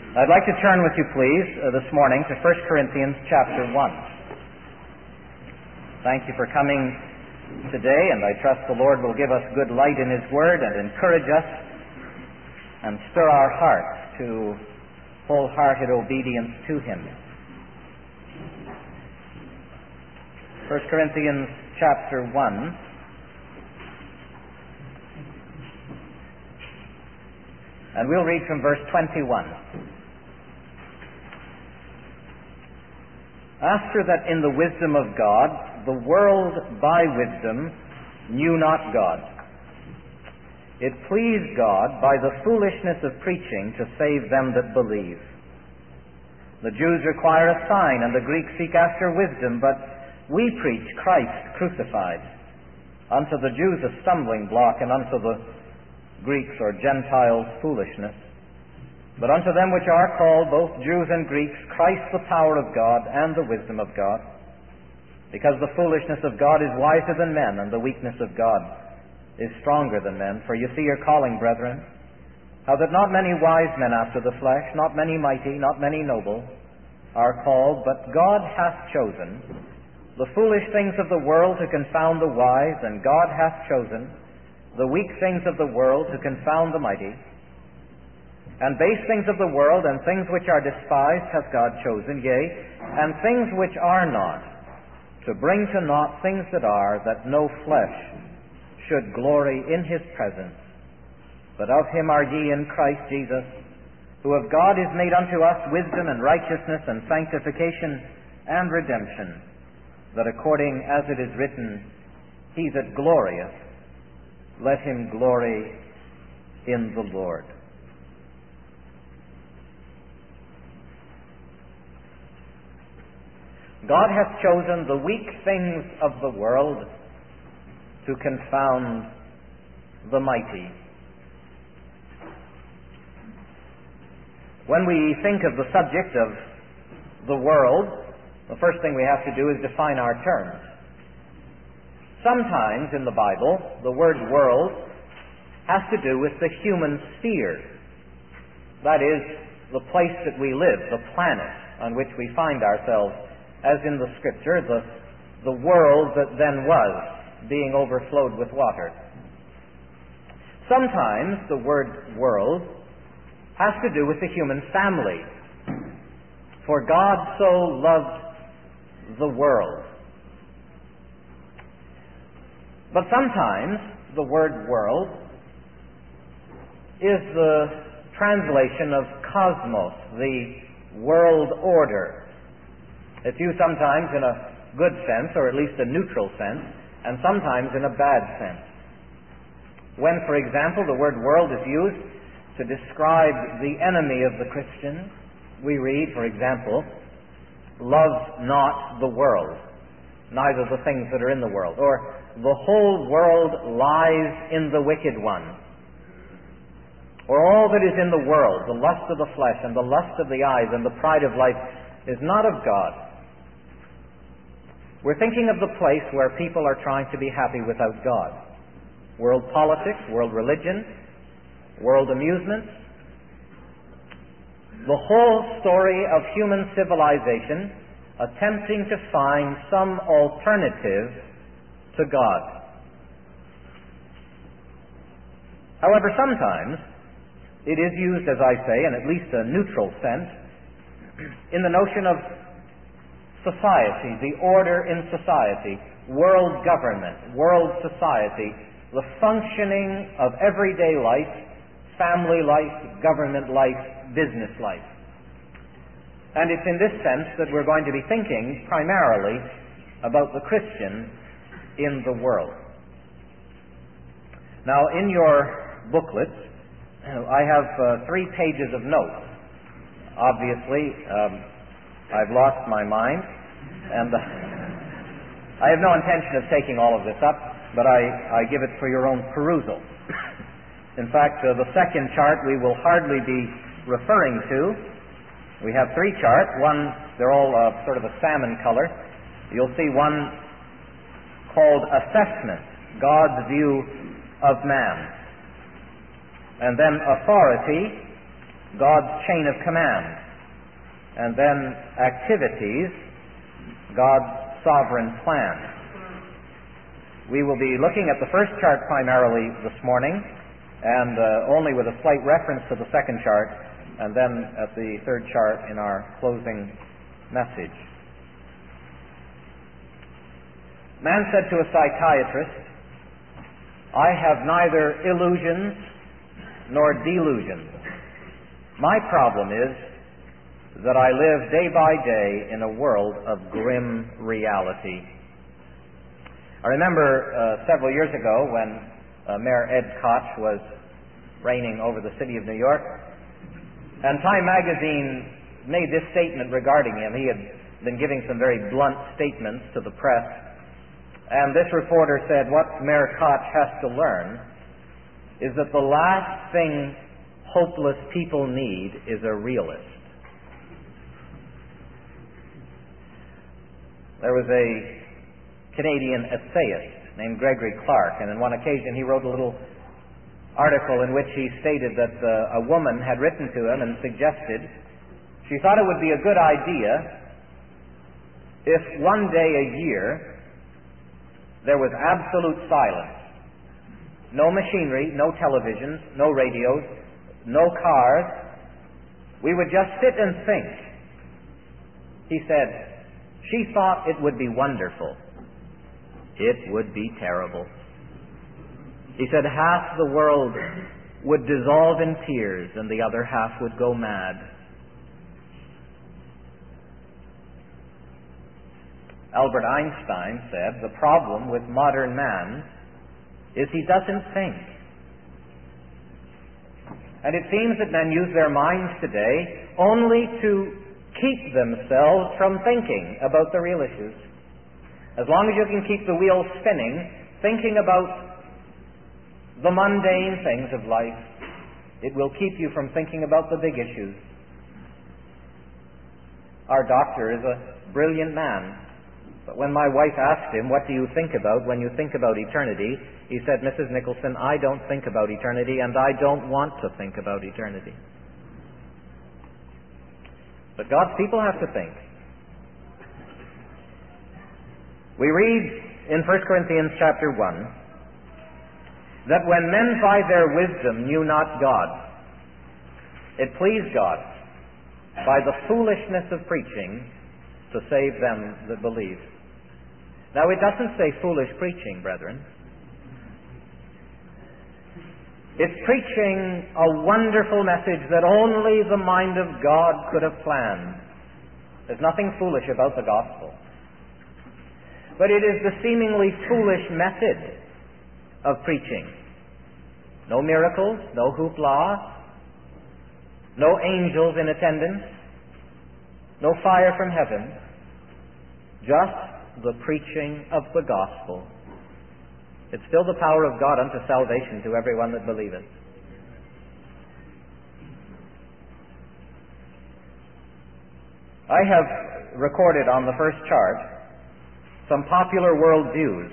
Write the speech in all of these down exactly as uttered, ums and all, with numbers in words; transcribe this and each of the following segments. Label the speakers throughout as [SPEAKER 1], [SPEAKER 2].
[SPEAKER 1] I'd like to turn with you, please, uh, this morning to First Corinthians chapter one. Thank you for coming today, and I trust the Lord will give us good light in His Word and encourage us and stir our hearts to wholehearted obedience to Him. First Corinthians chapter one. And we'll read from verse twenty-one. After that in the wisdom of God, the world by wisdom knew not God. It pleased God by the foolishness of preaching to save them that believe. The Jews require a sign, and the Greeks seek after wisdom, but we preach Christ crucified. Unto the Jews a stumbling block, and unto the Greeks or Gentiles foolishness. But unto them which are called, both Jews and Greeks, Christ the power of God and the wisdom of God. Because the foolishness of God is wiser than men, and the weakness of God is stronger than men. For you see your calling, brethren, how that not many wise men after the flesh, not many mighty, not many noble, are called, but God hath chosen the foolish things of the world to confound the wise, and God hath chosen the weak things of the world to confound the mighty. And base things of the world and things which are despised hath God chosen, yea, and things which are not, to bring to naught things that are, that no flesh should glory in His presence. But of Him are ye in Christ Jesus, who of God is made unto us wisdom and righteousness and sanctification and redemption, that according as it is written, He that glorieth, let him glory in the Lord. God hath chosen the weak things of the world to confound the mighty. When we think of the subject of the world, the first thing we have to do is define our terms. Sometimes in the Bible, the word world has to do with the human sphere. That is, the place that we live, the planet on which we find ourselves, as in the Scripture, the, the world that then was, being overflowed with water. Sometimes the word world has to do with the human family. For God so loved the world. But sometimes the word world is the translation of cosmos, the world order. It's used sometimes in a good sense, or at least a neutral sense, and sometimes in a bad sense. When, for example, the word world is used to describe the enemy of the Christian, we read, for example, love not the world, neither the things that are in the world, or the whole world lies in the wicked one, or all that is in the world, the lust of the flesh and the lust of the eyes and the pride of life, is not of God. We're thinking of the place where people are trying to be happy without God. World politics, world religion, world amusements. The whole story of human civilization attempting to find some alternative to God. However, sometimes it is used, as I say, in at least a neutral sense, in the notion of society, the order in society, world government, world society, the functioning of everyday life, family life, government life, business life. And it's in this sense that we're going to be thinking primarily about the Christian in the world. Now, in your booklets, I have uh, three pages of notes. Obviously, um, I've lost my mind, and uh, I have no intention of taking all of this up, but I, I give it for your own perusal. In fact, uh, the second chart we will hardly be referring to. We have three charts. One, they're all uh, sort of a salmon color. You'll see one called Assessment, God's View of Man. And then Authority, God's chain of command, and then activities, God's sovereign plan. We will be looking at the first chart primarily this morning, and uh, only with a slight reference to the second chart, and then at the third chart in our closing message. Man said to a psychiatrist, "I have neither illusions nor delusions. My problem is that I live day by day in a world of grim reality." I remember uh, several years ago when uh, Mayor Ed Koch was reigning over the city of New York, and Time magazine made this statement regarding him. He had been giving some very blunt statements to the press, and this reporter said, "What Mayor Koch has to learn is that the last thing hopeless people need is a realist." There was a Canadian essayist named Gregory Clark, and on one occasion he wrote a little article in which he stated that uh, a woman had written to him and suggested she thought it would be a good idea if one day a year there was absolute silence. No machinery, no televisions, no radios, no cars. We would just sit and think. He said, she thought it would be wonderful. It would be terrible. He said half the world would dissolve in tears and the other half would go mad. Albert Einstein said, "The problem with modern man is he doesn't think." And it seems that men use their minds today only to keep themselves from thinking about the real issues. As long as you can keep the wheel spinning, thinking about the mundane things of life, it will keep you from thinking about the big issues. Our doctor is a brilliant man. But when my wife asked him, "What do you think about when you think about eternity?" he said, "Missus Nicholson, I don't think about eternity, and I don't want to think about eternity." But God's people have to think. We read in First Corinthians chapter one that when men by their wisdom knew not God, it pleased God by the foolishness of preaching to save them that believe. Now, it doesn't say foolish preaching, brethren. It's preaching a wonderful message that only the mind of God could have planned. There's nothing foolish about the gospel. But it is the seemingly foolish method of preaching. No miracles, no hoopla, no angels in attendance, no fire from heaven, just the preaching of the gospel. It's still the power of God unto salvation to everyone that believeth. I have recorded on the first chart some popular world views.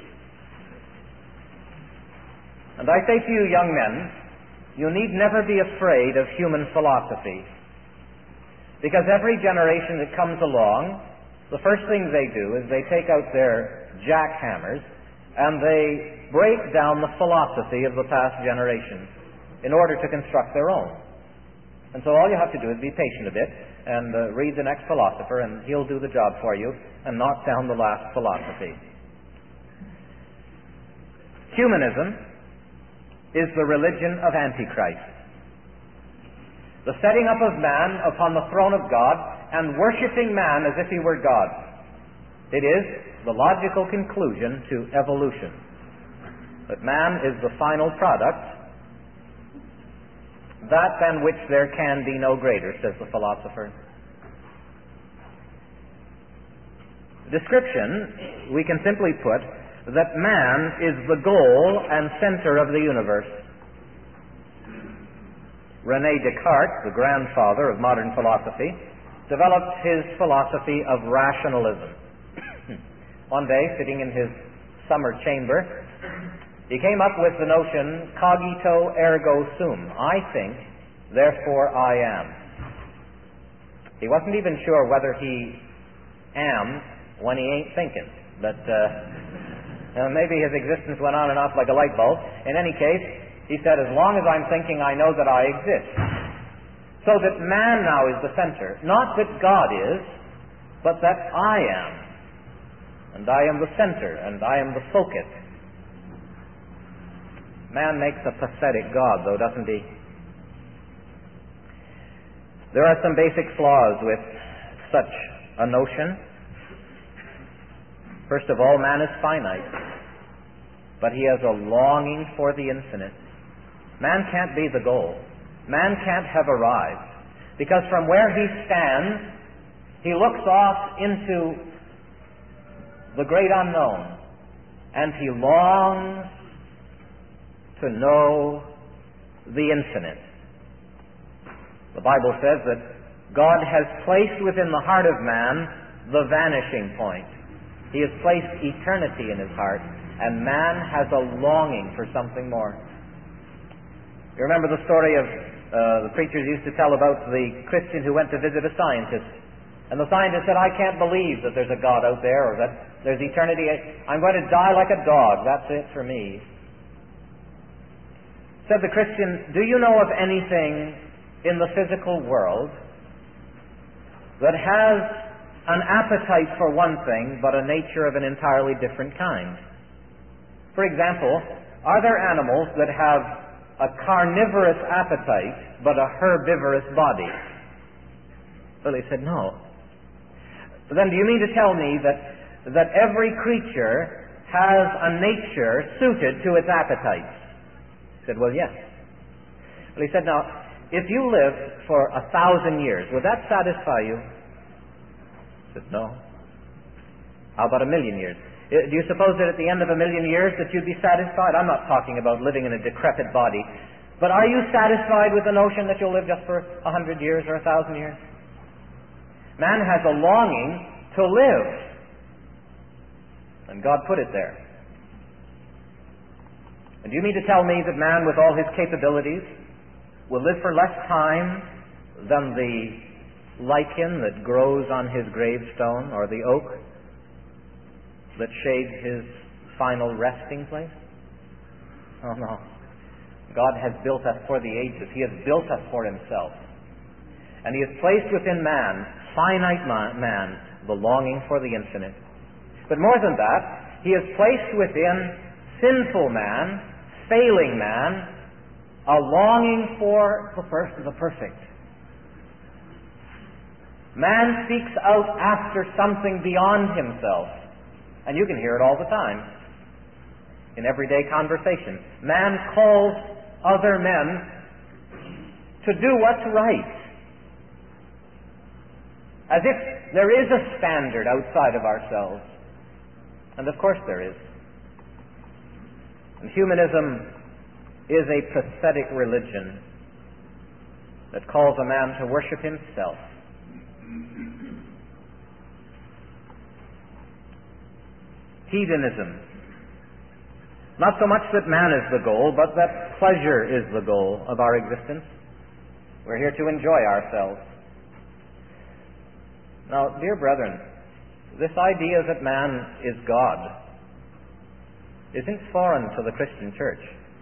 [SPEAKER 1] And I say to you, young men, you need never be afraid of human philosophy. Because every generation that comes along, the first thing they do is they take out their jackhammers and they break down the philosophy of the past generations in order to construct their own. And so all you have to do is be patient a bit and uh, read the next philosopher, and he'll do the job for you and knock down the last philosophy. Humanism is the religion of Antichrist. The setting up of man upon the throne of God and worshiping man as if he were God. It is the logical conclusion to evolution. That man is the final product, that than which there can be no greater, says the philosopher. Description, we can simply put that man is the goal and center of the universe. René Descartes, the grandfather of modern philosophy, developed his philosophy of rationalism. One day, sitting in his summer chamber, he came up with the notion cogito ergo sum. I think, therefore I am. He wasn't even sure whether he am when he ain't thinking. But uh, uh, maybe his existence went on and off like a light bulb. In any case, he said, as long as I'm thinking, I know that I exist. So that man now is the center. Not that God is, but that I am. And I am the center, and I am the focus. Man makes a pathetic God, though, doesn't he? There are some basic flaws with such a notion. First of all, man is finite, but he has a longing for the infinite. Man can't be the goal. Man can't have arrived, because from where he stands, he looks off into the great unknown, and he longs to know the infinite. The Bible says that God has placed within the heart of man the vanishing point. He has placed eternity in his heart, and man has a longing for something more. You remember the story of uh, the preachers used to tell about the Christian who went to visit a scientist. And the scientist said, I can't believe that there's a God out there, or that there's eternity. I'm going to die like a dog. That's it for me. Said the Christian, do you know of anything in the physical world that has an appetite for one thing, but a nature of an entirely different kind? For example, are there animals that have a carnivorous appetite, but a herbivorous body? Well, he said, no. Then do you mean to tell me that, that every creature has a nature suited to its appetites? He said, well, yes. Well, he said, now, if you live for a thousand years, would that satisfy you? He said, no. How about a million years? Do you suppose that at the end of a million years that you'd be satisfied? I'm not talking about living in a decrepit body, but are you satisfied with the notion that you'll live just for a hundred years or a thousand years? Man has a longing to live, and God put it there. And do you mean to tell me that man, with all his capabilities, will live for less time than the lichen that grows on his gravestone, or the oak that shades his final resting place? Oh no. God has built us for the ages. He has built us for himself. And he has placed within man, finite man, the longing for the infinite. But more than that, he has placed within sinful man, failing man, a longing for the first of the perfect. Man seeks out after something beyond himself. And you can hear it all the time in everyday conversation. Man calls other men to do what's right, as if there is a standard outside of ourselves. And of course there is. And humanism is a pathetic religion that calls a man to worship himself. Hedonism. Not so much that man is the goal, but that pleasure is the goal of our existence. We're here to enjoy ourselves. Now, dear brethren, this idea that man is God isn't foreign to the Christian church.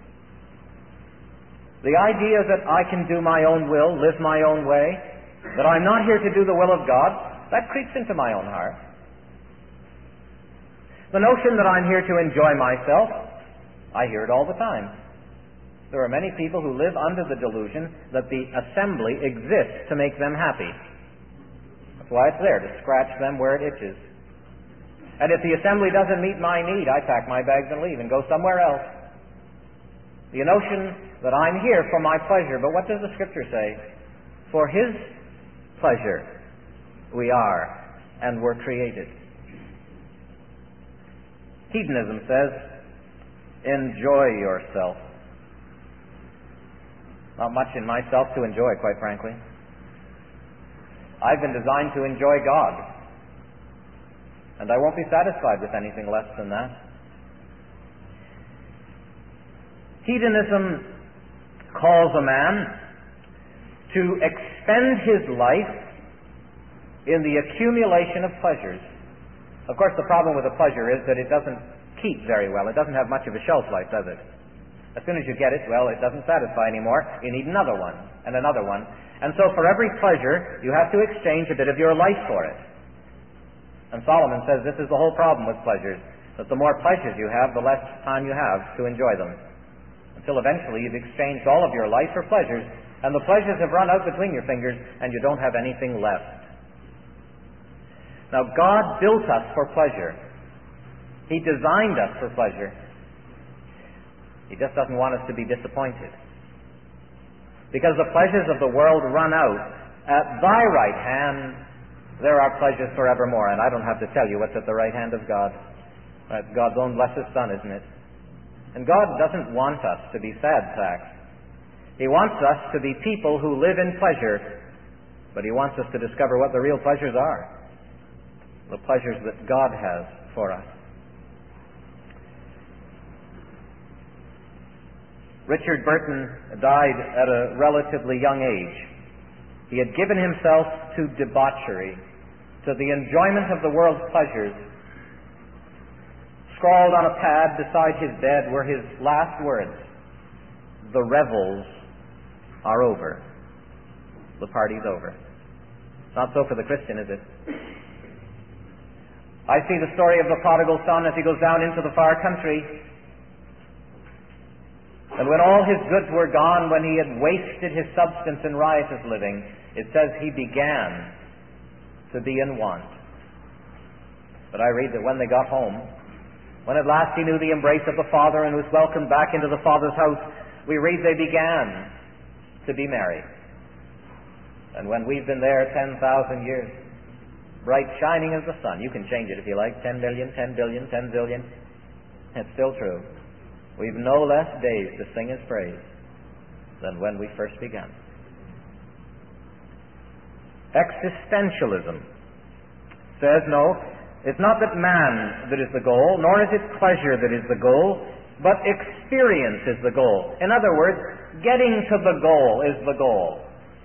[SPEAKER 1] The idea that I can do my own will, live my own way, that I'm not here to do the will of God, that creeps into my own heart. The notion that I'm here to enjoy myself, I hear it all the time. There are many people who live under the delusion that the assembly exists to make them happy. That's why it's there, to scratch them where it itches. And if the assembly doesn't meet my need, I pack my bags and leave and go somewhere else. The notion that I'm here for my pleasure, but what does the Scripture say? For His pleasure we are and were created. Hedonism says, enjoy yourself. Not much in myself to enjoy, quite frankly. I've been designed to enjoy God, and I won't be satisfied with anything less than that. Hedonism calls a man to expend his life in the accumulation of pleasures. Of course, the problem with a pleasure is that it doesn't keep very well. It doesn't have much of a shelf life, does it? As soon as you get it, well, it doesn't satisfy anymore. You need another one, and another one. And so for every pleasure, you have to exchange a bit of your life for it. And Solomon says this is the whole problem with pleasures, that the more pleasures you have, the less time you have to enjoy them. Until eventually you've exchanged all of your life for pleasures, and the pleasures have run out between your fingers, and you don't have anything left. Now, God built us for pleasure. He designed us for pleasure. He just doesn't want us to be disappointed. Because the pleasures of the world run out. At thy right hand there are pleasures forevermore. And I don't have to tell you what's at the right hand of God. That's God's own blessed Son, isn't it? And God doesn't want us to be sad sacks. He wants us to be people who live in pleasure, but He wants us to discover what the real pleasures are. The pleasures that God has for us. Richard Burton died at a relatively young age. He had given himself to debauchery, to the enjoyment of the world's pleasures. Scrawled on a pad beside his bed were his last words: "The revels are over. The party's over." Not so for the Christian, is it? I see the story of the prodigal son as he goes down into the far country. And when all his goods were gone, when he had wasted his substance in riotous living, it says he began to be in want. But I read that when they got home, when at last he knew the embrace of the Father and was welcomed back into the Father's house, we read they began to be merry. And when we've been there ten thousand years, bright shining as the sun, you can change it if you like, ten million, ten billion, ten zillion, it's still true. We've no less days to sing His praise than when we first began. Existentialism says, no, it's not that man that is the goal, nor is it pleasure that is the goal, but experience is the goal. In other words, getting to the goal is the goal.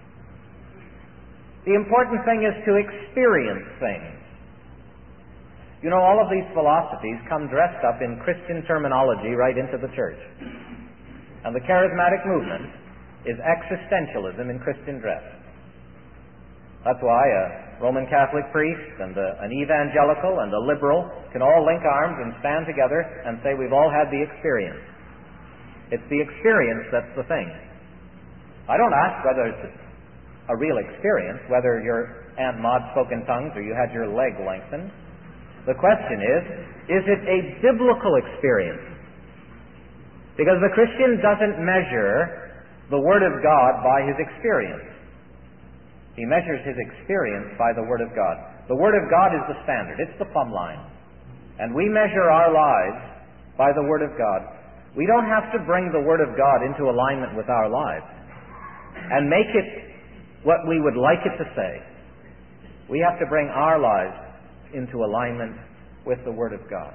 [SPEAKER 1] The important thing is to experience things. You know, all of these philosophies come dressed up in Christian terminology right into the church. And the charismatic movement is existentialism in Christian dress. That's why a Roman Catholic priest and a, an evangelical and a liberal can all link arms and stand together and say we've all had the experience. It's the experience that's the thing. I don't ask whether it's a real experience, whether your Aunt Maud spoke in tongues or you had your leg lengthened. The question is, is it a biblical experience? Because the Christian doesn't measure the Word of God by his experience. He measures his experience by the Word of God. The Word of God is the standard. It's the plumb line. And we measure our lives by the Word of God. We don't have to bring the Word of God into alignment with our lives and make it what we would like it to say. We have to bring our lives into alignment with the Word of God.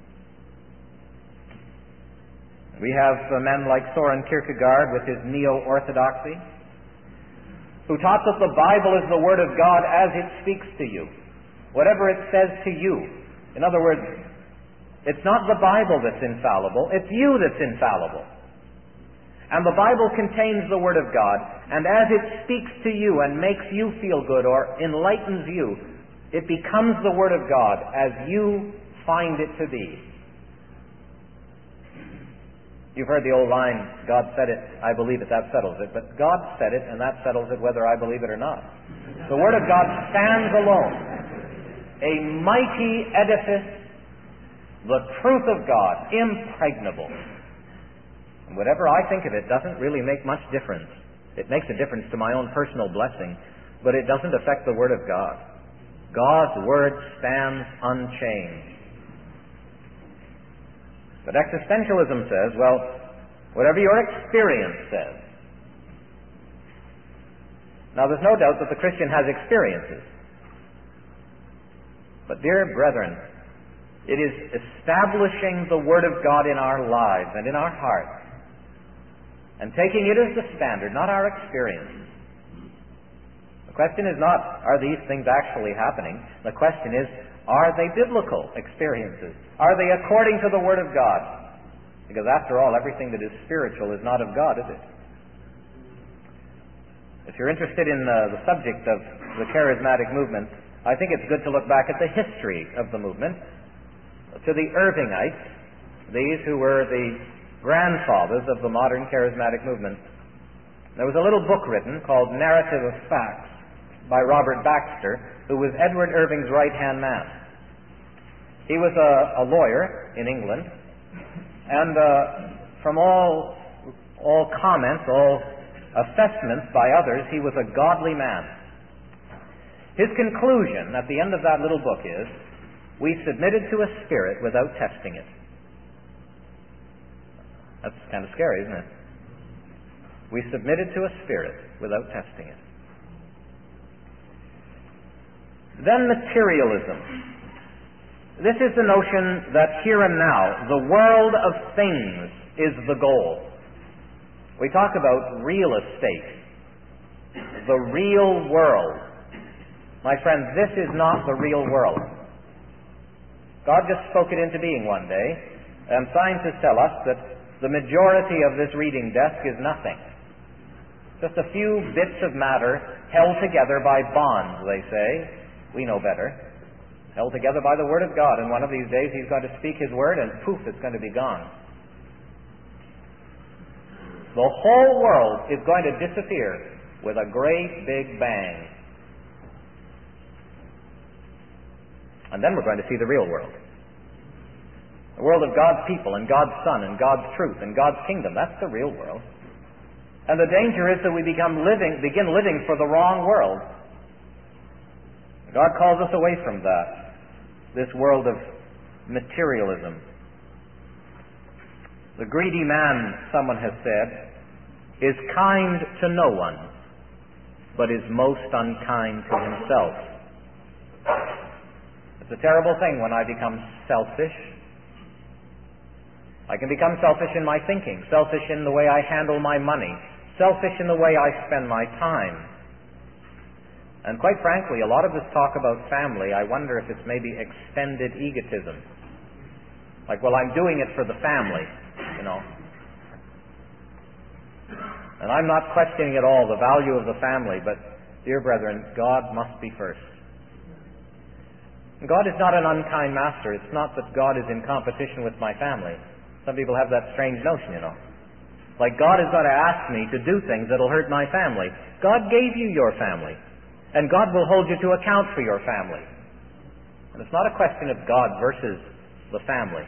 [SPEAKER 1] We have uh, men like Soren Kierkegaard with his neo-orthodoxy, who taught that the Bible is the Word of God as it speaks to you, whatever it says to you. In other words, it's not the Bible that's infallible, it's you that's infallible. And the Bible contains the Word of God, and as it speaks to you and makes you feel good or enlightens you, it becomes the Word of God as you find it to be. You've heard the old line, God said it, I believe it, that settles it. But God said it, and that settles it whether I believe it or not. The Word of God stands alone. A mighty edifice, the truth of God, impregnable. And whatever I think of it doesn't really make much difference. It makes a difference to my own personal blessing, but it doesn't affect the Word of God. God's Word stands unchanged. But existentialism says, well, whatever your experience says. Now, there's no doubt that the Christian has experiences. But, dear brethren, it is establishing the Word of God in our lives and in our hearts and taking it as the standard, not our experience. The question is not, are these things actually happening? The question is, are they biblical experiences? Are they according to the Word of God? Because after all, everything that is spiritual is not of God, is it? If you're interested in uh, the subject of the charismatic movement, I think it's good to look back at the history of the movement, to the Irvingites, these who were the grandfathers of the modern charismatic movement. There was a little book written called Narrative of Facts by Robert Baxter, who was Edward Irving's right-hand man. He was a, a lawyer in England, and uh, from all, all comments, all assessments by others, he was a godly man. His conclusion at the end of that little book is, we submitted to a spirit without testing it. That's kind of scary, isn't it? We submitted to a spirit without testing it. Then materialism. This is the notion that here and now, the world of things is the goal. We talk about real estate, the real world. My friends, this is not the real world. God just spoke it into being one day, and scientists tell us that the majority of this reading desk is nothing. Just a few bits of matter held together by bonds, they say. We know better. Held together by the Word of God, and one of these days He's going to speak His Word, and poof, it's going to be gone. The whole world is going to disappear with a great big bang. And then we're going to see the real world. The world of God's people and God's Son and God's truth and God's kingdom. That's the real world. And the danger is that we become living, begin living for the wrong world. God calls us away from that, this world of materialism. The greedy man, someone has said, is kind to no one, but is most unkind to himself. It's a terrible thing when I become selfish. I can become selfish in my thinking, selfish in the way I handle my money, selfish in the way I spend my time. And quite frankly, a lot of this talk about family, I wonder if it's maybe extended egotism. Like, well, I'm doing it for the family, you know. And I'm not questioning at all the value of the family, but, dear brethren, God must be first. God is not an unkind master. It's not that God is in competition with my family. Some people have that strange notion, you know. Like God is going to ask me to do things that will hurt my family. God gave you your family. And God will hold you to account for your family. And it's not a question of God versus the family.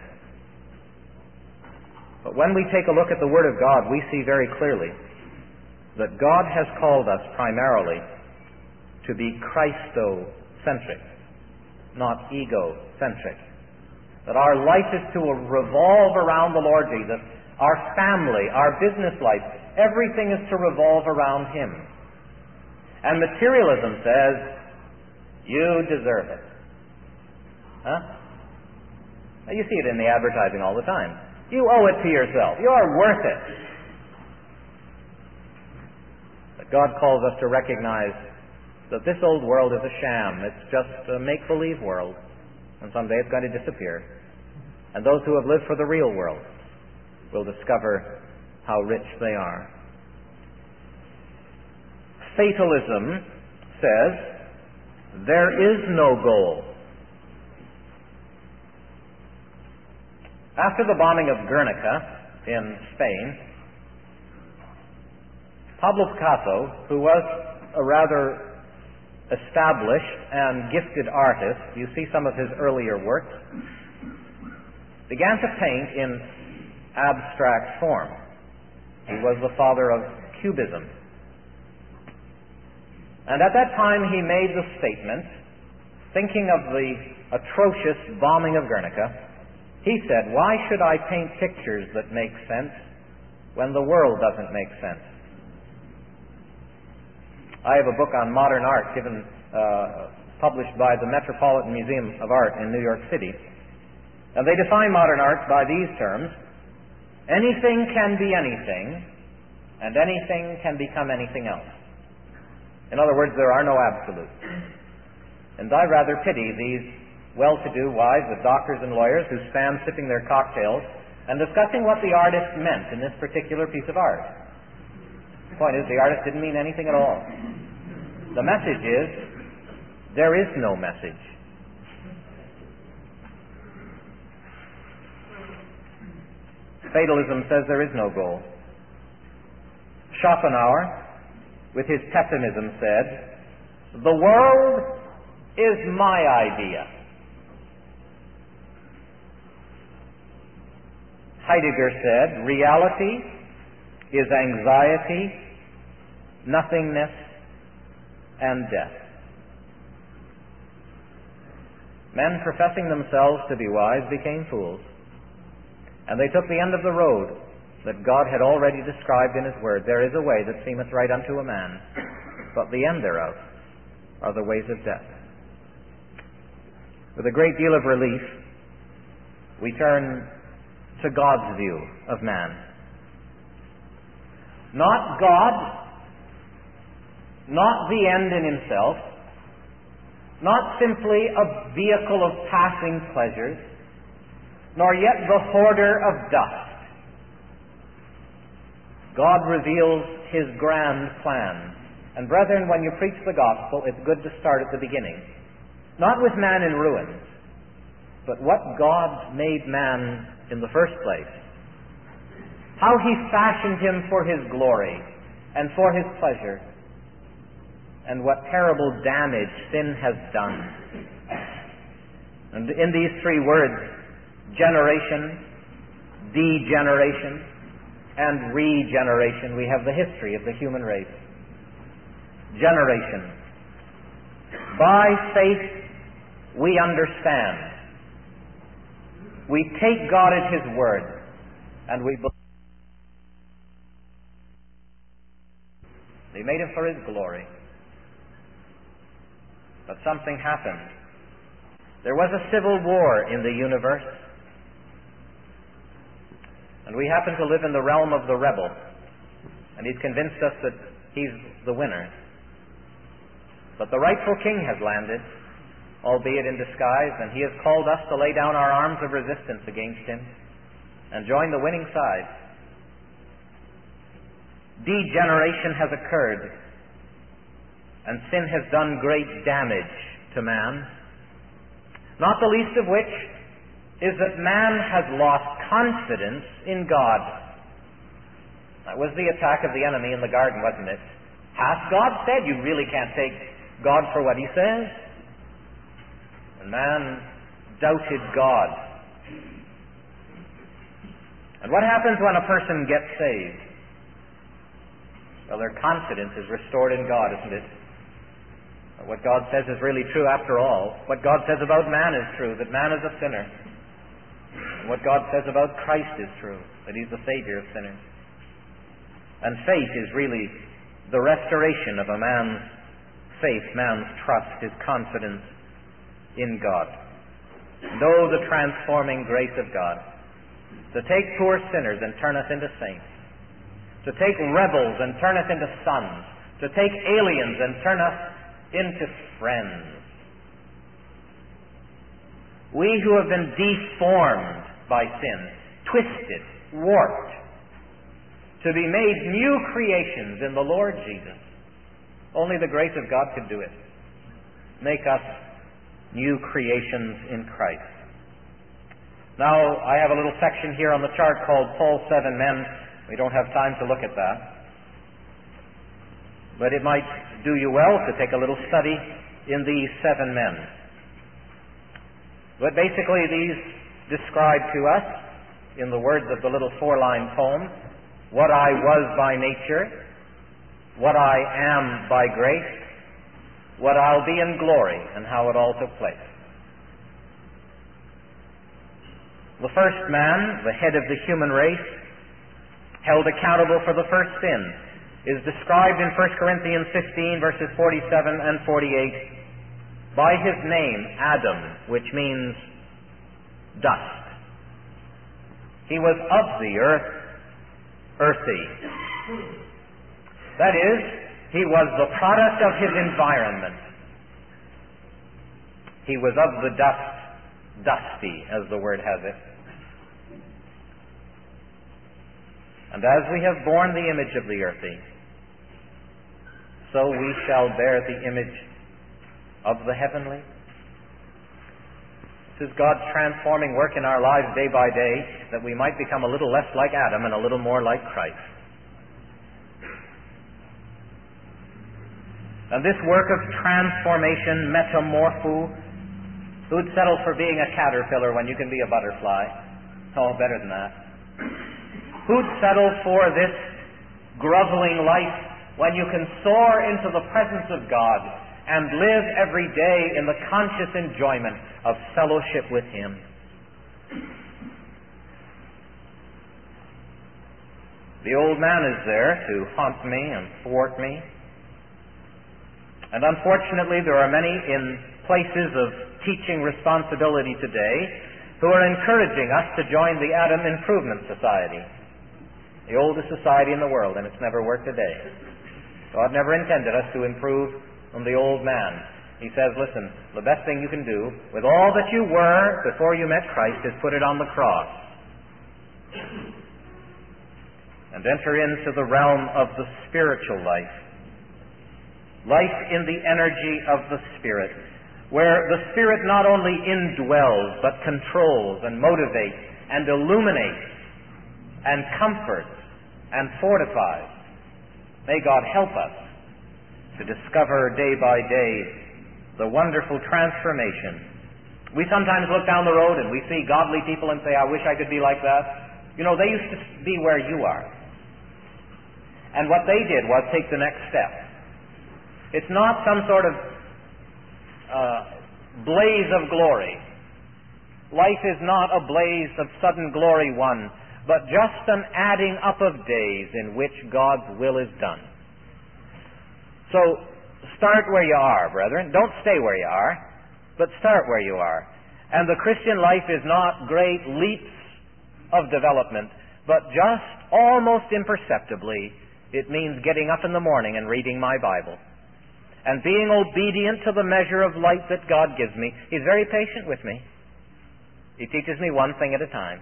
[SPEAKER 1] But when we take a look at the Word of God, we see very clearly that God has called us primarily to be Christo-centric, not ego-centric. That our life is to revolve around the Lord Jesus. Our family, our business life, everything is to revolve around Him. And materialism says, you deserve it. Huh? Now, you see it in the advertising all the time. You owe it to yourself. You are worth it. But God calls us to recognize that this old world is a sham. It's just a make-believe world. And someday it's going to disappear. And those who have lived for the real world will discover how rich they are. Fatalism says there is no goal. After the bombing of Guernica in Spain, Pablo Picasso, who was a rather established and gifted artist, you see some of his earlier works, began to paint in abstract form. He was the father of Cubism. And at that time he made the statement, thinking of the atrocious bombing of Guernica, he said, why should I paint pictures that make sense when the world doesn't make sense? I have a book on modern art given, uh, published by the Metropolitan Museum of Art in New York City. And they define modern art by these terms: anything can be anything, and anything can become anything else. In other words, there are no absolutes. And I rather pity these well-to-do wives of doctors and lawyers who stand sipping their cocktails and discussing what the artist meant in this particular piece of art. The point is, the artist didn't mean anything at all. The message is, there is no message. Fatalism says there is no goal. Schopenhauer, with his pessimism, said, the world is my idea. Heidegger said, reality is anxiety, nothingness, and death. Men professing themselves to be wise became fools, and they took the end of the road that God had already described in His Word. There is a way that seemeth right unto a man, but the end thereof are the ways of death. With a great deal of relief, we turn to God's view of man. Not God, not the end in himself, not simply a vehicle of passing pleasures, nor yet the hoarder of dust. God reveals His grand plan. And brethren, when you preach the gospel, it's good to start at the beginning. Not with man in ruins, but what God made man in the first place. How He fashioned him for His glory and for His pleasure, and what terrible damage sin has done. And in these three words, generation, degeneration, and regeneration, we have the history of the human race. Generation. By faith, we understand. We take God at His word, and we believe. He made him for His glory. But something happened. There was a civil war in the universe, and we happen to live in the realm of the rebel, and he's convinced us that he's the winner. But the rightful king has landed, albeit in disguise, and he has called us to lay down our arms of resistance against him and join the winning side. Degeneration has occurred, and sin has done great damage to man, not the least of which is that man has lost confidence in God. That was the attack of the enemy in the garden, wasn't it? Hath God said? You really can't take God for what He says. And man doubted God. And what happens when a person gets saved? Well, their confidence is restored in God, isn't it? What God says is really true after all. What God says about man is true, that man is a sinner. And what God says about Christ is true, that He's the Savior of sinners. And faith is really the restoration of a man's faith, man's trust, his confidence in God. And oh, the transforming grace of God, to take poor sinners and turn us into saints, to take rebels and turn us into sons, to take aliens and turn us into friends. We who have been deformed by sin, twisted, warped, to be made new creations in the Lord Jesus. Only the grace of God could do it. Make us new creations in Christ. Now, I have a little section here on the chart called Paul's Seven Men. We don't have time to look at that. But it might do you well to take a little study in these seven men. But basically these describe to us, in the words of the little four-line poem, what I was by nature, what I am by grace, what I'll be in glory, and how it all took place. The first man, the head of the human race, held accountable for the first sin, is described in First Corinthians fifteen, verses forty-seven and forty-eight, by his name, Adam, which means dust. He was of the earth, earthy. That is, He was the product of his environment. He was of the dust, dusty, as the word has it. And as we have borne the image of the earthy, so we shall bear the image of the heavenly. This is God's transforming work in our lives day by day, that we might become a little less like Adam and a little more like Christ. And this work of transformation, metamorpho, who'd settle for being a caterpillar when you can be a butterfly? Oh, better than that. Who'd settle for this groveling life when you can soar into the presence of God and live every day in the conscious enjoyment of fellowship with Him? The old man is there to haunt me and thwart me. And unfortunately, there are many in places of teaching responsibility today who are encouraging us to join the Adam Improvement Society, the oldest society in the world, and it's never worked a day. God never intended us to improve on the old man. He says, listen, the best thing you can do with all that you were before you met Christ is put it on the cross and enter into the realm of the spiritual life. Life in the energy of the Spirit, where the Spirit not only indwells, but controls and motivates and illuminates and comforts and fortifies. May God help us to discover day by day the wonderful transformation. We sometimes look down the road and we see godly people and say, I wish I could be like that. You know, they used to be where you are. And what they did was take the next step. It's not some sort of uh, blaze of glory. Life is not a blaze of sudden glory won, but just an adding up of days in which God's will is done. So, start where you are, brethren. Don't stay where you are, but start where you are. And the Christian life is not great leaps of development, but just almost imperceptibly, it means getting up in the morning and reading my Bible and being obedient to the measure of light that God gives me. He's very patient with me. He teaches me one thing at a time.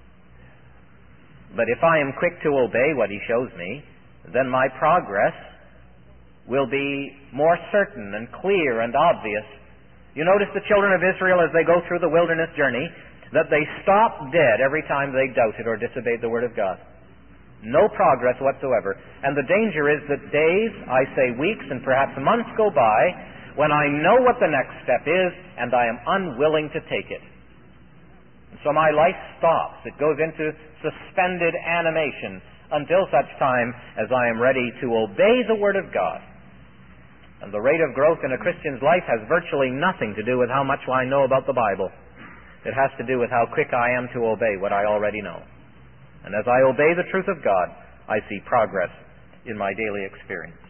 [SPEAKER 1] But if I am quick to obey what He shows me, then my progress will be more certain and clear and obvious. You notice the children of Israel as they go through the wilderness journey, that they stop dead every time they doubted or disobeyed the Word of God. No progress whatsoever. And the danger is that days, I say weeks, and perhaps months go by when I know what the next step is and I am unwilling to take it. So my life stops. It goes into suspended animation until such time as I am ready to obey the Word of God. And the rate of growth in a Christian's life has virtually nothing to do with how much I know about the Bible. It has to do with how quick I am to obey what I already know. And as I obey the truth of God, I see progress in my daily experience.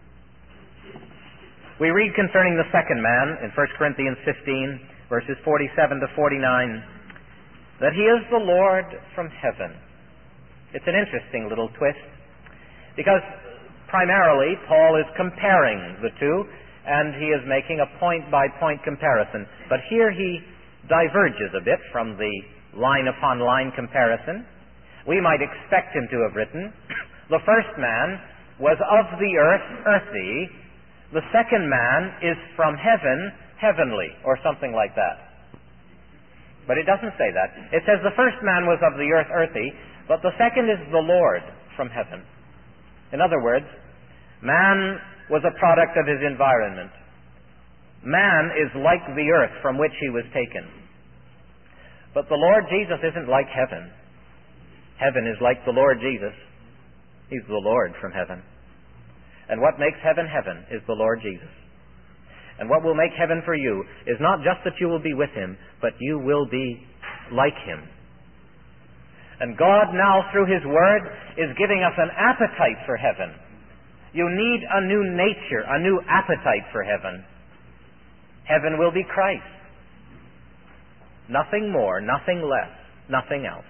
[SPEAKER 1] We read concerning the second man in First Corinthians fifteen, verses forty-seven to forty-nine, that he is the Lord from heaven. It's an interesting little twist, because primarily Paul is comparing the two, and he is making a point-by-point comparison. But here he diverges a bit from the line-upon-line comparison. We might expect him to have written, the first man was of the earth, earthy. The second man is from heaven, heavenly, or something like that. But it doesn't say that. It says the first man was of the earth, earthy, but the second is the Lord from heaven. In other words, man was a product of his environment. Man is like the earth from which he was taken. But the Lord Jesus isn't like heaven. Heaven is like the Lord Jesus. He's the Lord from heaven. And what makes heaven heaven is the Lord Jesus. And what will make heaven for you is not just that you will be with Him, but you will be like Him. And God now, through His Word, is giving us an appetite for heaven. You need a new nature, a new appetite for heaven. Heaven will be Christ. Nothing more, nothing less, nothing else.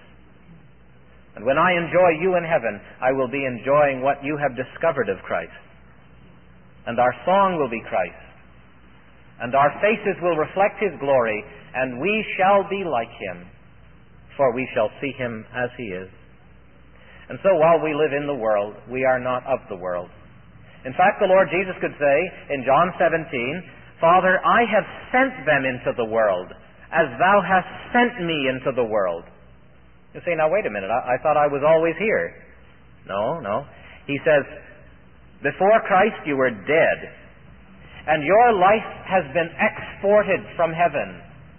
[SPEAKER 1] And when I enjoy you in heaven, I will be enjoying what you have discovered of Christ. and our song will be Christ, and our faces will reflect His glory, and we shall be like Him, for we shall see Him as He is. And so while we live in the world, we are not of the world. In fact, the Lord Jesus could say in John seventeen, Father, I have sent them into the world, as Thou hast sent me into the world. You say, now wait a minute, I, I thought I was always here. No, no. He says, before Christ you were dead, and your life has been exported from heaven.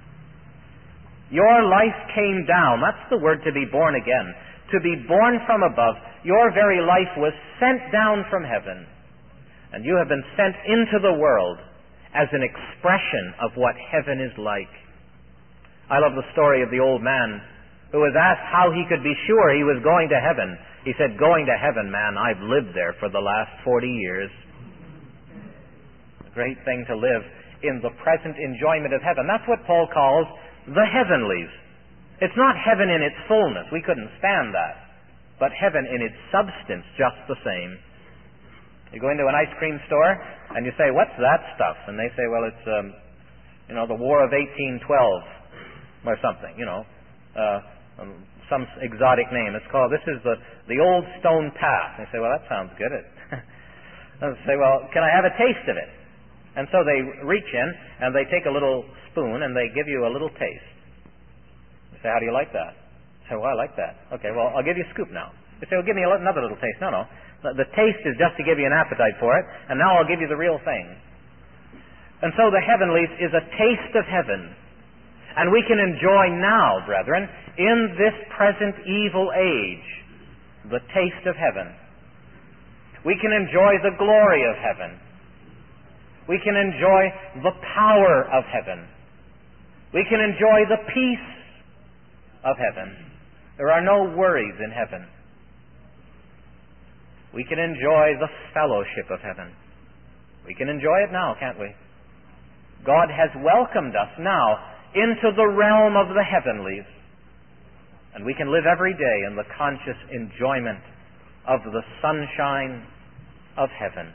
[SPEAKER 1] Your life came down. That's the word to be born again. To be born from above. Your very life was sent down from heaven. And you have been sent into the world as an expression of what heaven is like. I love the story of the old man who was asked how he could be sure he was going to heaven. He said, going to heaven, man, I've lived there for the last forty years. A great thing to live in the present enjoyment of heaven. That's what Paul calls the heavenlies. It's not heaven in its fullness. We couldn't stand that. But heaven in its substance, just the same. You go into an ice cream store and you say, what's that stuff? And they say, well, it's, um, you know, the War of eighteen twelve or something, you know, uh, um, some exotic name. It's called, this is the, the Old Stone Path. And they say, well, that sounds good. And they say, well, can I have a taste of it? And so they reach in and they take a little spoon and they give you a little taste. You say, how do you like that? I say, well, I like that. Okay, well, I'll give you a scoop now. You say, well, give me another little taste. No, no. The taste is just to give you an appetite for it, and now I'll give you the real thing. And so the heavenlies is a taste of heaven. And we can enjoy now, brethren, in this present evil age, the taste of heaven. We can enjoy the glory of heaven. We can enjoy the power of heaven. We can enjoy the peace of heaven. There are no worries in heaven. We can enjoy the fellowship of heaven. We can enjoy it now, can't we? God has welcomed us now into the realm of the heavenlies. And we can live every day in the conscious enjoyment of the sunshine of heaven.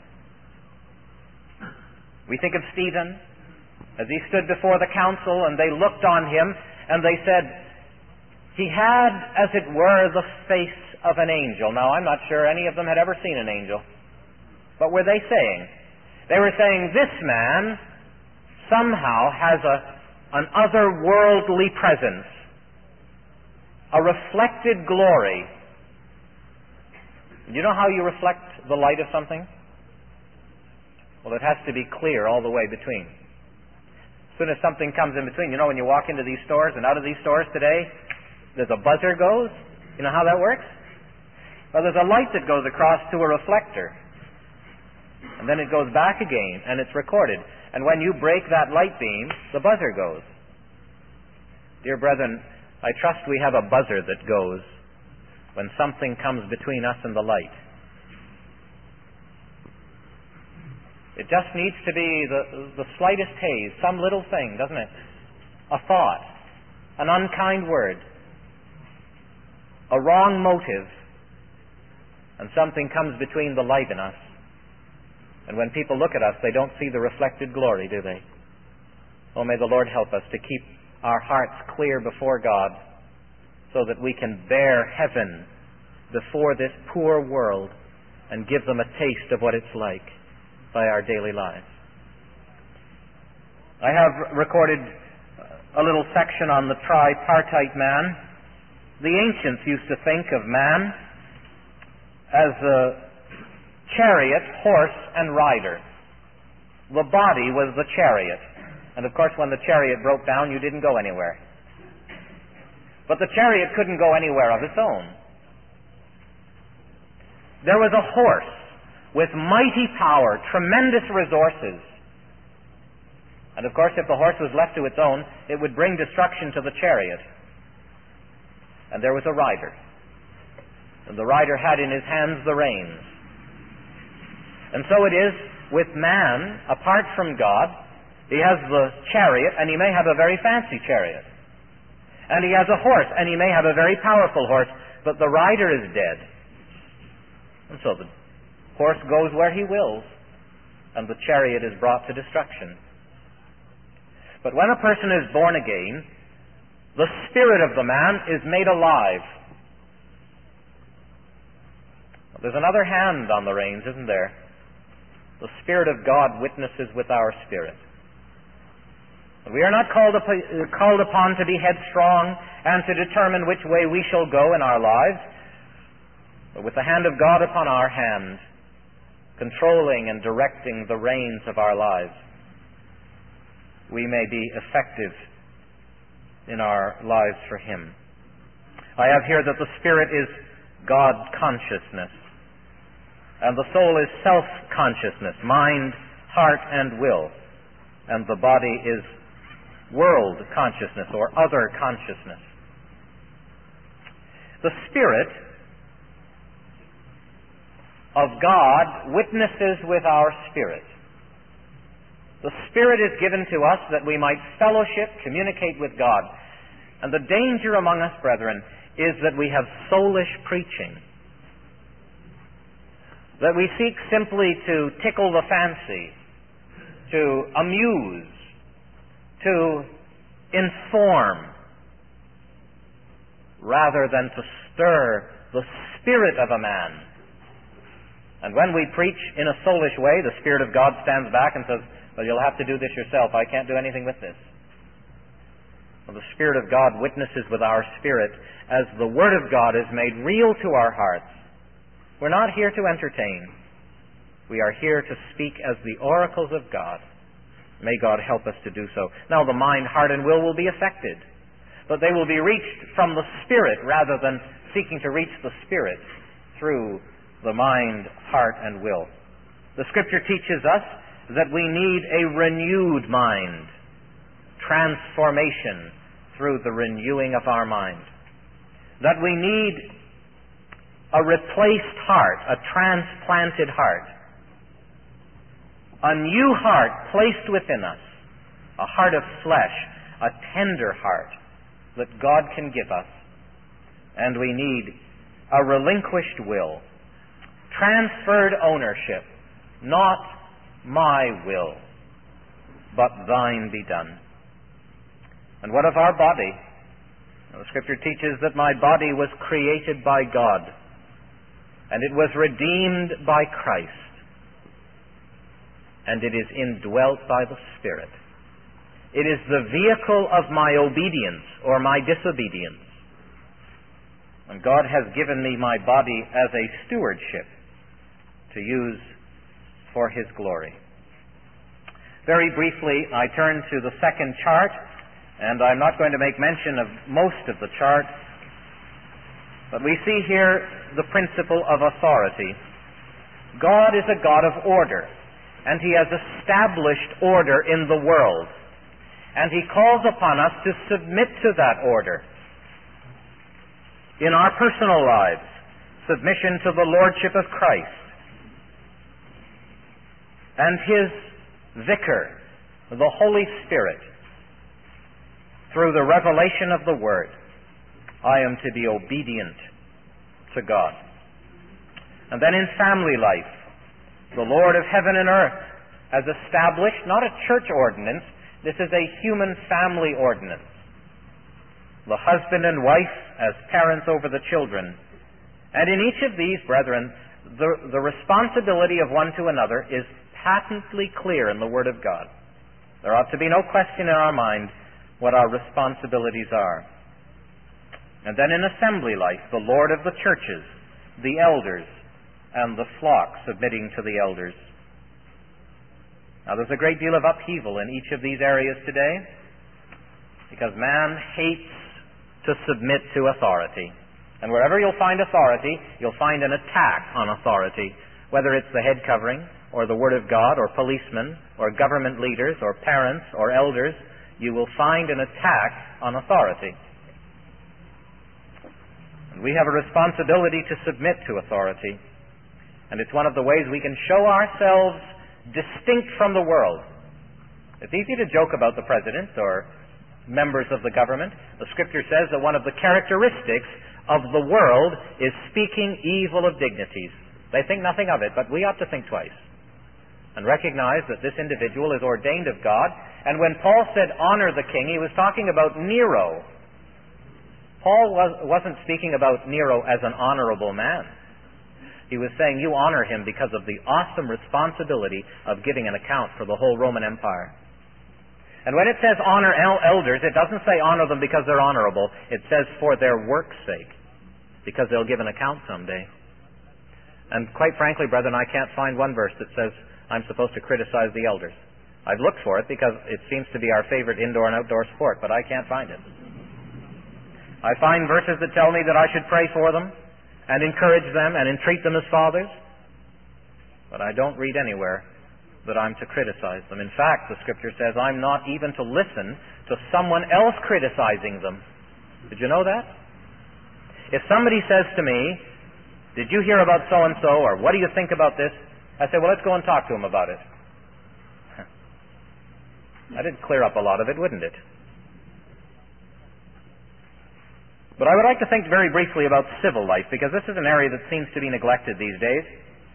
[SPEAKER 1] We think of Stephen as he stood before the council and they looked on him and they said, he had, as it were, the face of an angel. Now, I'm not sure any of them had ever seen an angel. What were they saying? They were saying, this man somehow has a, an otherworldly presence, a reflected glory. Do you know how you reflect the light of something? Well, it has to be clear all the way between. As soon as something comes in between, you know, when you walk into these stores and out of these stores today, there's a buzzer goes. You know how that works? Well, there's a light that goes across to a reflector. And then it goes back again, and it's recorded. And when you break that light beam, the buzzer goes. Dear brethren, I trust we have a buzzer that goes when something comes between us and the light. It just needs to be the, the slightest haze, some little thing, doesn't it? A thought, an unkind word, a wrong motive, and something comes between the light and us. And when people look at us, they don't see the reflected glory, do they? Oh, may the Lord help us to keep our hearts clear before God so that we can bear heaven before this poor world and give them a taste of what it's like by our daily lives. I have recorded a little section on the tripartite man. The ancients used to think of man as a chariot, horse, and rider. The body was the chariot. And of course, when the chariot broke down, you didn't go anywhere. But the chariot couldn't go anywhere of its own. There was a horse with mighty power, tremendous resources. And of course, if the horse was left to its own, it would bring destruction to the chariot. And there was a rider. And the rider had in his hands the reins. And so it is with man, apart from God. He has the chariot, and he may have a very fancy chariot. And he has a horse, and he may have a very powerful horse, but the rider is dead. And so the horse goes where he wills. and the chariot is brought to destruction. But when a person is born again, the spirit of the man is made alive. There's another hand on the reins, isn't there? The Spirit of God witnesses with our spirit. We are not called, up, called upon to be headstrong and to determine which way we shall go in our lives, but with the hand of God upon our hand, controlling and directing the reins of our lives, we may be effective in our lives for Him. I have here that the Spirit is God consciousness, and the soul is self-consciousness, mind, heart, and will, and the body is world consciousness or other consciousness. The Spirit of God witnesses with our spirit. The Spirit is given to us that we might fellowship, communicate with God. And the danger among us, brethren, is that we have soulish preaching. That we seek simply to tickle the fancy, to amuse, to inform, rather than to stir the spirit of a man. And when we preach in a soulish way, the Spirit of God stands back and says, well, you'll have to do this yourself. I can't do anything with this. Well, the Spirit of God witnesses with our spirit as the Word of God is made real to our hearts. We're not here to entertain. We are here to speak as the oracles of God. May God help us to do so. Now the mind, heart, and will will be affected, but they will be reached from the Spirit rather than seeking to reach the Spirit through the mind, heart, and will. The Scripture teaches us that we need a renewed mind, transformation through the renewing of our mind. That we need a replaced heart, a transplanted heart, a new heart placed within us, a heart of flesh, a tender heart that God can give us. And we need a relinquished will, transferred ownership, not my will, but thine be done. And what of our body? The Scripture teaches that my body was created by God, and it was redeemed by Christ, and it is indwelt by the Spirit. It is the vehicle of my obedience or my disobedience. And God has given me my body as a stewardship to use for His glory. Very briefly, I turn to the second chart, and I'm not going to make mention of most of the chart, but we see here the principle of authority. God is a God of order, and He has established order in the world, and He calls upon us to submit to that order. In our personal lives, submission to the Lordship of Christ, and His Vicar, the Holy Spirit, through the revelation of the Word. I am to be obedient to God. And then in family life, the Lord of heaven and earth has established not a church ordinance, this is a human family ordinance. The husband and wife as parents over the children. And in each of these, brethren, the, the responsibility of one to another is patently clear in the Word of God. There ought to be no question in our mind what our responsibilities are. And then in assembly life, the Lord of the churches, the elders, and the flock submitting to the elders. Now there's a great deal of upheaval in each of these areas today, because man hates to submit to authority. And wherever you'll find authority, you'll find an attack on authority, whether it's the head covering, or the Word of God, or policemen, or government leaders, or parents, or elders. You will find an attack on authority. And we have a responsibility to submit to authority. And it's one of the ways we can show ourselves distinct from the world. It's easy to joke about the president or members of the government. The Scripture says that one of the characteristics of the world is speaking evil of dignities. They think nothing of it, but we ought to think twice. and recognize that this individual is ordained of God. And when Paul said honor the king, he was talking about Nero. Paul was, wasn't speaking about Nero as an honorable man. He was saying you honor him because of the awesome responsibility of giving an account for the whole Roman Empire. And when it says honor el- elders, it doesn't say honor them because they're honorable. It says for their work's sake, because they'll give an account someday. And quite frankly, brethren, I can't find one verse that says I'm supposed to criticize the elders. I've looked for it because it seems to be our favorite indoor and outdoor sport, but I can't find it. I find verses that tell me that I should pray for them and encourage them and entreat them as fathers, but I don't read anywhere that I'm to criticize them. In fact, the Scripture says I'm not even to listen to someone else criticizing them. Did you know that? If somebody says to me, did you hear about so-and-so, or what do you think about this? I say, well, let's go and talk to him about it. That'd clear up a lot of it, wouldn't it? But I would like to think very briefly about civil life, because this is an area that seems to be neglected these days.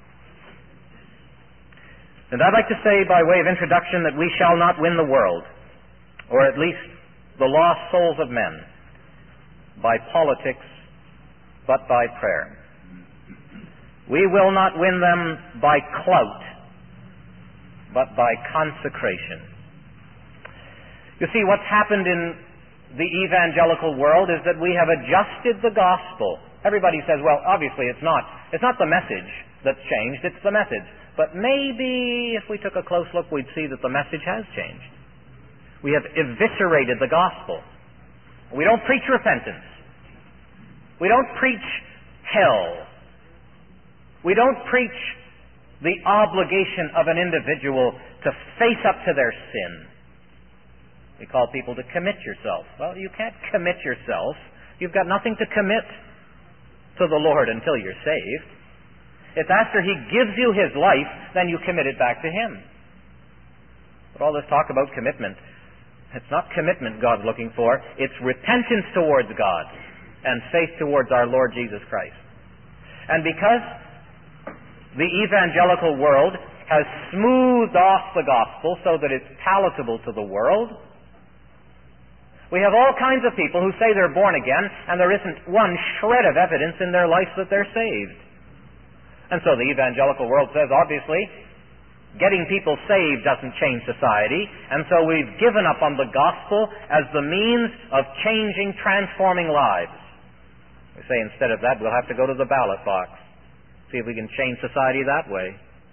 [SPEAKER 1] And I'd like to say, by way of introduction, that we shall not win the world, or at least the lost souls of men, by politics, but by prayer. We will not win them by clout, but by consecration. You see, what's happened in the evangelical world is that we have adjusted the gospel. Everybody says, well, obviously it's not. It's not the message that's changed, it's the message. But maybe if we took a close look, we'd see that the message has changed. We have eviscerated the gospel. We don't preach repentance. We don't preach hell. We don't preach the obligation of an individual to face up to their sin. We call people to commit yourself. Well, you can't commit yourself. You've got nothing to commit to the Lord until you're saved. It's after He gives you His life, then you commit it back to Him. But all this talk about commitment, it's not commitment God's looking for. It's repentance towards God and faith towards our Lord Jesus Christ. And because the evangelical world has smoothed off the gospel so that it's palatable to the world, we have all kinds of people who say they're born again, and there isn't one shred of evidence in their life that they're saved. And so the evangelical world says, obviously, getting people saved doesn't change society, and so we've given up on the gospel as the means of changing, transforming lives. We say instead of that, we'll have to go to the ballot box, see if we can change society that way.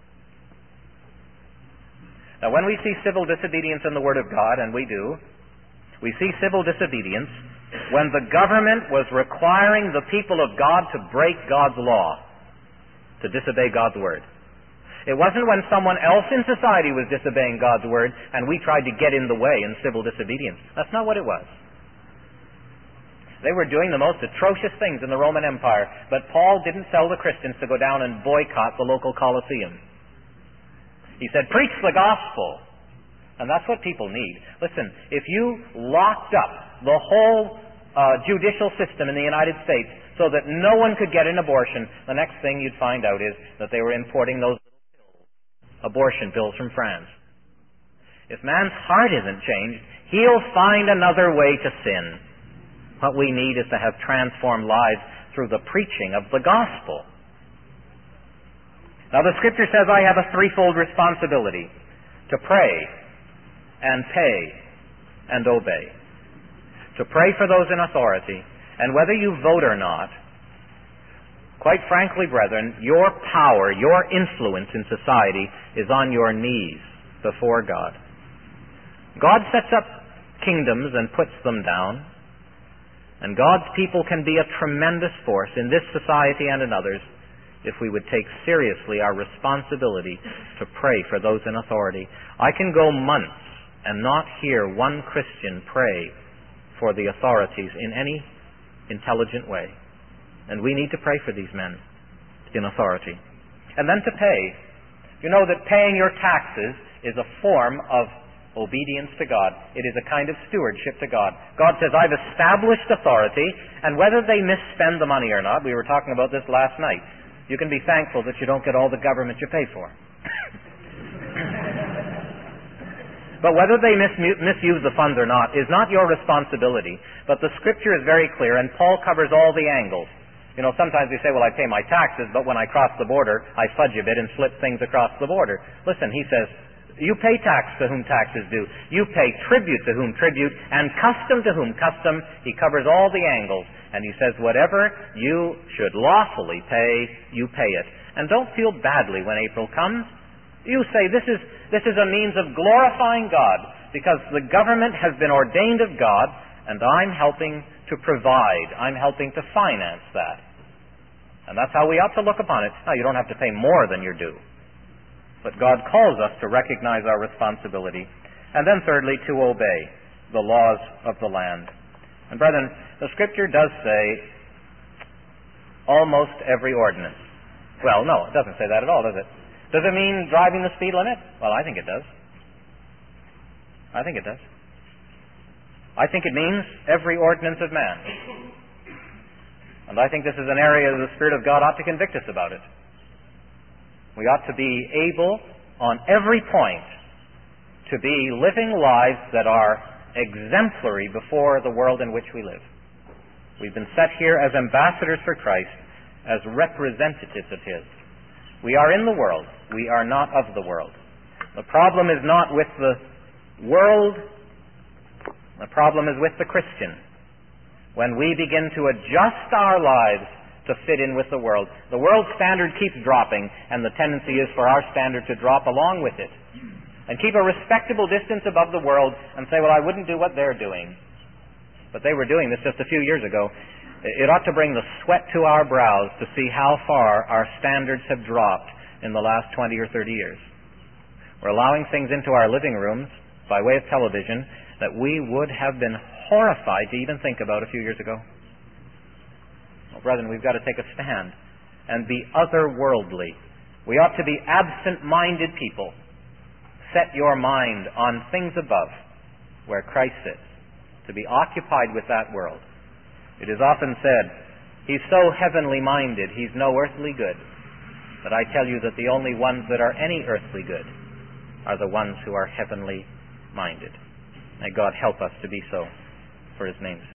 [SPEAKER 1] Now, when we see civil disobedience in the Word of God, and we do, we see civil disobedience when the government was requiring the people of God to break God's law, to disobey God's Word. It wasn't when someone else in society was disobeying God's Word and we tried to get in the way in civil disobedience. That's not what it was. They were doing the most atrocious things in the Roman Empire, but Paul didn't tell the Christians to go down and boycott the local Colosseum. He said, preach the gospel. And that's what people need. Listen, if you locked up the whole uh, judicial system in the United States so that no one could get an abortion, the next thing you'd find out is that they were importing those little pills, abortion pills from France. If man's heart isn't changed, he'll find another way to sin. What we need is to have transformed lives through the preaching of the gospel. Now the Scripture says I have a threefold responsibility: to pray and pay and obey. To pray for those in authority, and whether you vote or not, quite frankly, brethren, your power, your influence in society is on your knees before God. God sets up kingdoms and puts them down, and God's people can be a tremendous force in this society and in others if we would take seriously our responsibility to pray for those in authority. I can go months and not hear one Christian pray for the authorities in any intelligent way. And we need to pray for these men in authority. And then to pay. You know that paying your taxes is a form of obedience to God. It is a kind of stewardship to God. God says, I've established authority, and whether they misspend the money or not, we were talking about this last night, you can be thankful that you don't get all the government you pay for. But whether they mismu- misuse the funds or not is not your responsibility. But the Scripture is very clear, and Paul covers all the angles. You know, sometimes we say, well, I pay my taxes, but when I cross the border, I fudge a bit and slip things across the border. Listen, he says, you pay tax to whom tax is due. You pay tribute to whom tribute, and custom to whom custom. He covers all the angles. And he says, whatever you should lawfully pay, you pay it. And don't feel badly when April comes. You say, this is, this is a means of glorifying God, because the government has been ordained of God, and I'm helping to provide. I'm helping to finance that. And that's how we ought to look upon it. Now, you don't have to pay more than you're due. But God calls us to recognize our responsibility. And then thirdly, to obey the laws of the land. And brethren, the Scripture does say almost every ordinance. Well, no, it doesn't say that at all, does it? Does it mean driving the speed limit? Well, I think it does. I think it does. I think it means every ordinance of man. And I think this is an area the Spirit of God ought to convict us about it. We ought to be able, on every point, to be living lives that are exemplary before the world in which we live. We've been set here as ambassadors for Christ, as representatives of His. We are in the world. We are not of the world. The problem is not with the world. The problem is with the Christian. When we begin to adjust our lives to fit in with the world, the world's standard keeps dropping, and the tendency is for our standard to drop along with it. And keep a respectable distance above the world and say, well, I wouldn't do what they're doing. But they were doing this just a few years ago. It ought to bring the sweat to our brows to see how far our standards have dropped in the last twenty or thirty years. We're allowing things into our living rooms by way of television that we would have been horrified to even think about a few years ago. Well, brethren, we've got to take a stand and be otherworldly. We ought to be absent-minded people. Set your mind on things above, where Christ sits, to be occupied with that world. It is often said, he's so heavenly minded, he's no earthly good. But I tell you that the only ones that are any earthly good are the ones who are heavenly minded. May God help us to be so for His name's sake.